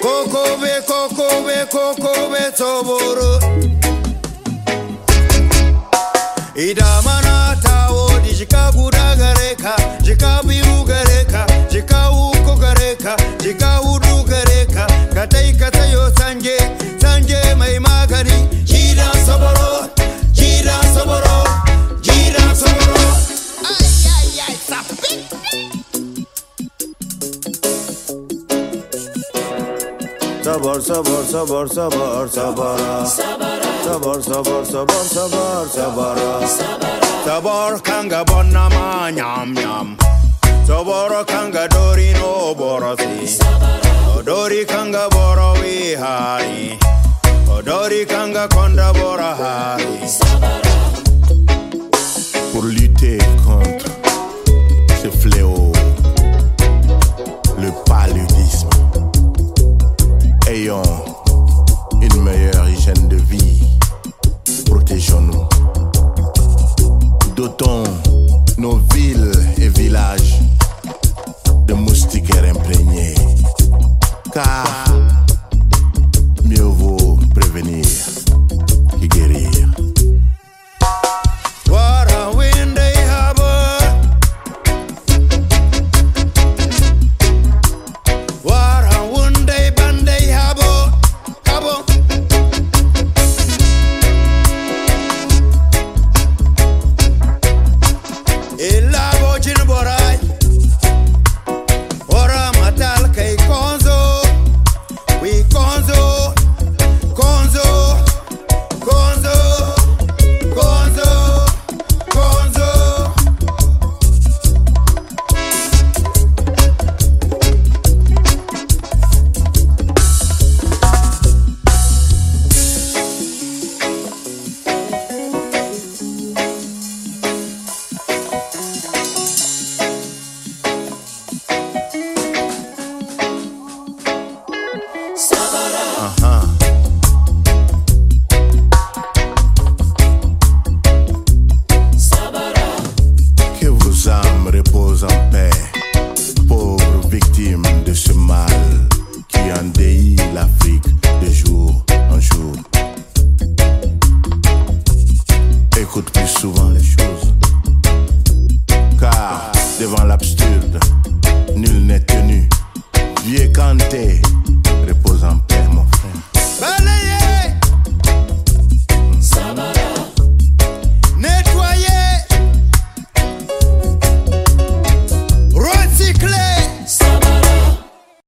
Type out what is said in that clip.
Kokobe toboro Idamana tawo di jika guda gareka Jika biu gareka Jika uko gareka Jika udu gareka Katai katayo sanje Sanje mai magani Jira saboro Jira saboro Jira saboro Ay sapi Sabor, sabor, sabor, sabor, sabara. Sabor, sabor, sabor, sabor, sabara. Sabor kanga bonna ma nyam nyam. Sabor kanga dori no borosi. Dori kanga boro wi hari. Dori kanga konda bora hari. Pour lutter contre ce fléau, le paludisme, ayons une meilleure hygiène de vie, protégeons-nous. Dotons nos villes et villages de moustiquaires imprégnés, car mieux vaut prévenir que guérir. Que vos âmes reposent en paix, pauvres victimes de ce mal qui endeuille l'Afrique de jour en jour. Écoute plus souvent les choses, car devant l'absurde, nul n'est tenu. Vieux Kanté